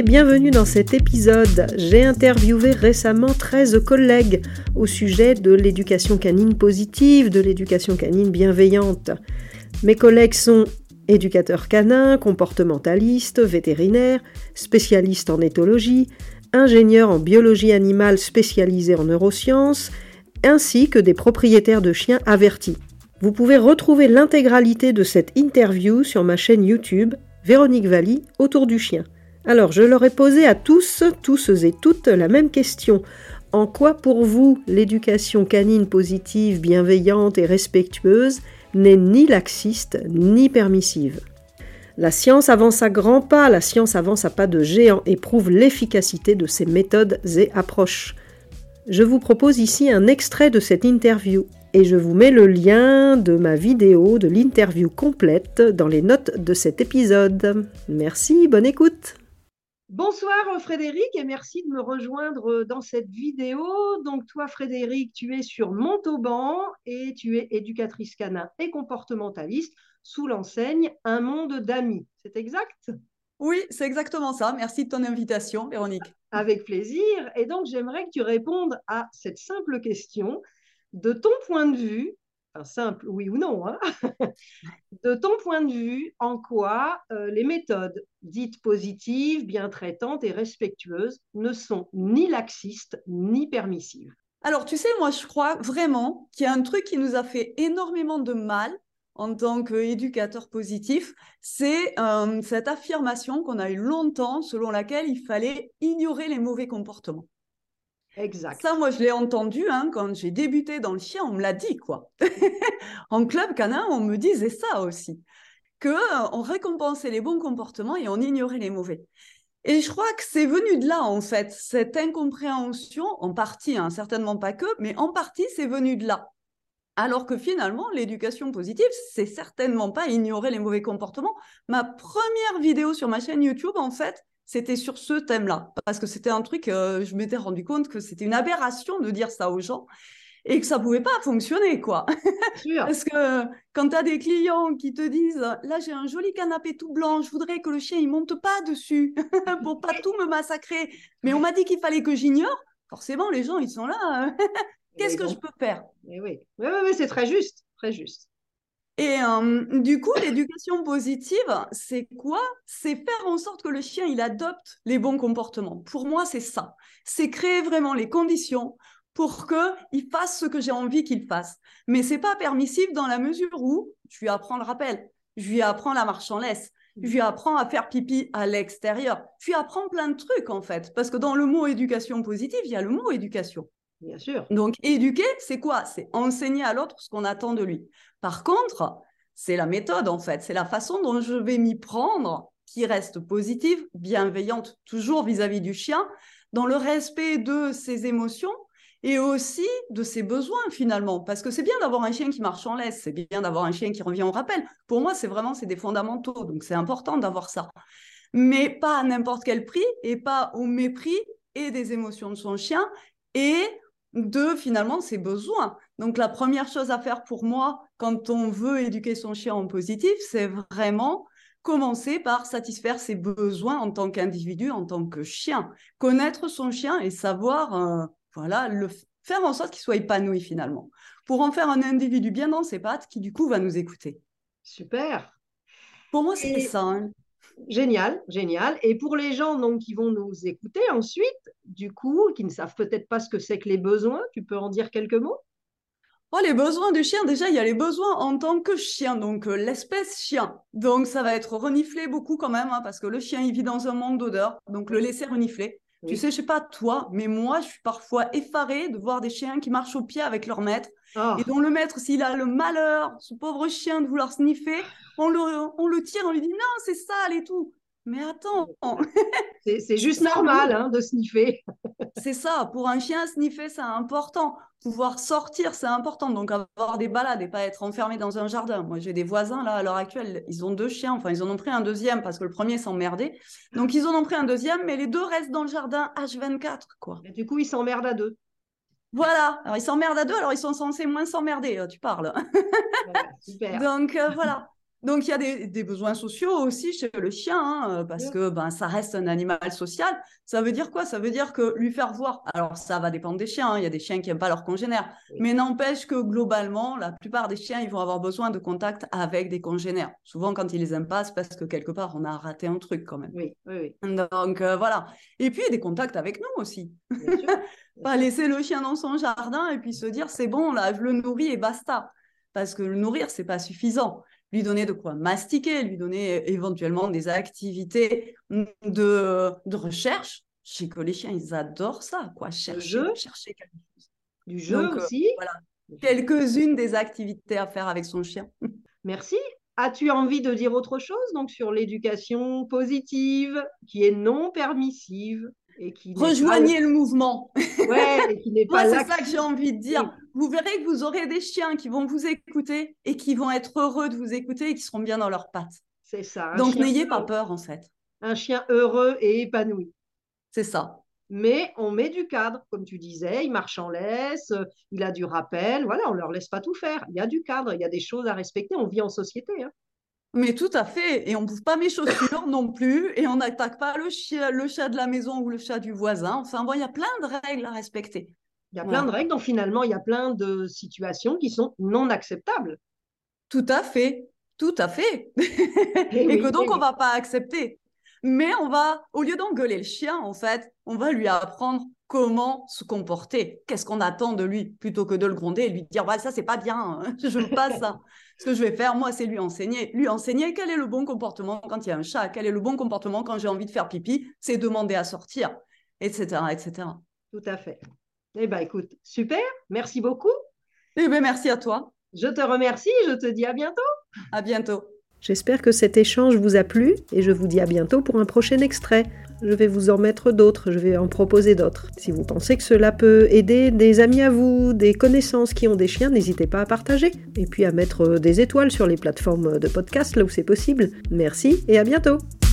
bienvenue dans cet épisode. J'ai interviewé récemment 13 collègues au sujet de l'éducation canine positive, de l'éducation canine bienveillante. Mes collègues sont éducateurs canins, comportementalistes, vétérinaires, spécialistes en éthologie, ingénieurs en biologie animale spécialisés en neurosciences, ainsi que des propriétaires de chiens avertis. Vous pouvez retrouver l'intégralité de cette interview sur ma chaîne YouTube, Véronique Valli, Autour du chien. Alors, je leur ai posé à tous et toutes la même question. En quoi, pour vous, l'éducation canine positive, bienveillante et respectueuse n'est ni laxiste ni permissive? La science avance à grands pas, la science avance à pas de géant et prouve l'efficacité de ces méthodes et approches. Je vous propose ici un extrait de cette interview et je vous mets le lien de ma vidéo de l'interview complète dans les notes de cet épisode. Merci, bonne écoute. Bonsoir Frédéric et merci de me rejoindre dans cette vidéo. Donc toi Frédéric, tu es sur Montauban et tu es éducatrice canin et comportementaliste sous l'enseigne Un Monde d'Amis. C'est exact? Oui, c'est exactement ça. Merci de ton invitation, Véronique. Avec plaisir. Et donc j'aimerais que tu répondes à cette simple question. De ton point de vue, enfin simple oui ou non, hein, de ton point de vue, en quoi les méthodes dites positives, bien traitantes et respectueuses ne sont ni laxistes ni permissives? Alors, tu sais, moi, je crois vraiment qu'il y a un truc qui nous a fait énormément de mal en tant qu'éducateur positif, c'est cette affirmation qu'on a eu longtemps selon laquelle il fallait ignorer les mauvais comportements. Exact. Ça, moi, je l'ai entendu quand j'ai débuté dans le chien, on me l'a dit, quoi. En club canin, on me disait ça aussi, qu'on récompensait les bons comportements et on ignorait les mauvais. Et je crois que c'est venu de là, en fait, cette incompréhension, en partie, certainement pas que, mais en partie, c'est venu de là. Alors que finalement, l'éducation positive, c'est certainement pas ignorer les mauvais comportements. Ma première vidéo sur ma chaîne YouTube, en fait, c'était sur ce thème-là. Parce que c'était un truc, je m'étais rendu compte que c'était une aberration de dire ça aux gens et que ça pouvait pas fonctionner, quoi. Parce que quand tu as des clients qui te disent « Là, j'ai un joli canapé tout blanc, je voudrais que le chien, il monte pas dessus pour pas tout me massacrer. Mais on m'a dit qu'il fallait que j'ignore. » Forcément, les gens, ils sont là. Qu'est-ce que je peux faire? Oui, c'est très juste, très juste. Et du coup, l'éducation positive, c'est quoi? C'est faire en sorte que le chien, il adopte les bons comportements. Pour moi, c'est ça. C'est créer vraiment les conditions pour qu'il fasse ce que j'ai envie qu'il fasse. Mais c'est pas permissif dans la mesure où je lui apprends le rappel, je lui apprends la marche en laisse, je lui apprends à faire pipi à l'extérieur, je lui apprends plein de trucs en fait. Parce que dans le mot éducation positive, il y a le mot éducation. Bien sûr. Donc, éduquer, c'est quoi? C'est enseigner à l'autre ce qu'on attend de lui. Par contre, c'est la méthode, en fait. C'est la façon dont je vais m'y prendre qui reste positive, bienveillante, toujours vis-à-vis du chien, dans le respect de ses émotions et aussi de ses besoins, finalement. Parce que c'est bien d'avoir un chien qui marche en laisse, c'est bien d'avoir un chien qui revient au rappel. Pour moi, c'est des fondamentaux. Donc, c'est important d'avoir ça. Mais pas à n'importe quel prix et pas au mépris et des émotions de son chien et de finalement ses besoins. Donc la première chose à faire pour moi quand on veut éduquer son chien en positif, c'est vraiment commencer par satisfaire ses besoins en tant qu'individu, en tant que chien. Connaître son chien et savoir faire en sorte qu'il soit épanoui finalement. Pour en faire un individu bien dans ses pattes qui du coup va nous écouter. Super. Pour moi, c'est ça. Génial, génial. Et pour les gens donc, qui vont nous écouter ensuite, du coup, qui ne savent peut-être pas ce que c'est que les besoins, tu peux en dire quelques mots? Oh, les besoins du chien, déjà, il y a les besoins en tant que chien, donc l'espèce chien. Donc, ça va être renifler beaucoup quand même, parce que le chien, il vit dans un monde d'odeurs, donc le laisser renifler. Oui. Tu sais, je sais pas toi, mais moi, je suis parfois effarée de voir des chiens qui marchent au pied avec leur maître, et dont le maître, s'il a le malheur, ce pauvre chien, de vouloir sniffer, on le tire, on lui dit « Non, c'est sale et tout ». Mais attends, c'est juste normal de sniffer. C'est ça, pour un chien, sniffer, c'est important. Pouvoir sortir, c'est important. Donc, avoir des balades et pas être enfermé dans un jardin. Moi, j'ai des voisins, là, à l'heure actuelle, ils ont 2 chiens. Enfin, ils en ont pris un deuxième parce que le premier s'emmerdait. Donc, ils en ont pris un deuxième, mais les 2 restent dans le jardin H24, quoi. Et du coup, ils s'emmerdent à 2. Voilà. Alors, ils s'emmerdent à 2, alors ils sont censés moins s'emmerder, tu parles. Ouais, super. Donc, voilà. Donc, il y a des besoins sociaux aussi chez le chien, hein, parce que ça reste un animal social. Ça veut dire quoi? Ça veut dire que lui faire voir, alors ça va dépendre des chiens, hein, il y a des chiens qui n'aiment pas leurs congénères, mais n'empêche que globalement, la plupart des chiens, ils vont avoir besoin de contact avec des congénères. Souvent, quand ils les aiment pas, c'est parce que quelque part, on a raté un truc quand même. Oui. Donc, voilà. Et puis, des contacts avec nous aussi. Bien sûr. Pas laisser le chien dans son jardin et puis se dire, c'est bon, là, je le nourris et basta. Parce que le nourrir, c'est pas suffisant. Lui donner de quoi mastiquer, lui donner éventuellement des activités de recherche. Je sais que les chiens, ils adorent ça, quoi, chercher quelque chose. Du jeu Donc, aussi. voilà, quelques-unes des activités à faire avec son chien. Merci. As-tu envie de dire autre chose donc sur l'éducation positive, qui est non permissive et qui n'est Rejoignez le mouvement. Ouais, et qui n'est Moi, pas c'est ça que j'ai envie de dire. Vous verrez que vous aurez des chiens qui vont vous écouter et qui vont être heureux de vous écouter et qui seront bien dans leurs pattes. C'est ça. Donc, n'ayez pas peur, en fait. Un chien heureux et épanoui. C'est ça. Mais on met du cadre, comme tu disais, il marche en laisse, il a du rappel, voilà, on ne leur laisse pas tout faire. Il y a du cadre, il y a des choses à respecter, on vit en société. Hein. Mais tout à fait. Et on ne bouffe pas mes chaussures non plus. Et on n'attaque pas le chat de la maison ou le chat du voisin. Enfin, bon, il y a plein de règles à respecter. Il y a plein de règles, donc finalement, il y a plein de situations qui sont non acceptables. Tout à fait. Tout à fait. Et que donc, on ne va pas accepter. Mais on va, au lieu d'engueuler le chien, en fait, on va lui apprendre comment se comporter. Qu'est-ce qu'on attend de lui, plutôt que de le gronder et lui dire ça, c'est pas bien, je veux pas ça. Ce que je vais faire, moi, c'est lui enseigner. Lui enseigner quel est le bon comportement quand il y a un chat, quel est le bon comportement quand j'ai envie de faire pipi, c'est demander à sortir, etc., etc. Tout à fait. Eh bien, écoute, super, merci beaucoup. Eh bien, merci à toi. Je te remercie, je te dis à bientôt. À bientôt. J'espère que cet échange vous a plu et je vous dis à bientôt pour un prochain extrait. Je vais vous en mettre d'autres, je vais en proposer d'autres. Si vous pensez que cela peut aider des amis à vous, des connaissances qui ont des chiens, n'hésitez pas à partager. Et puis à mettre des étoiles sur les plateformes de podcast là où c'est possible. Merci et à bientôt.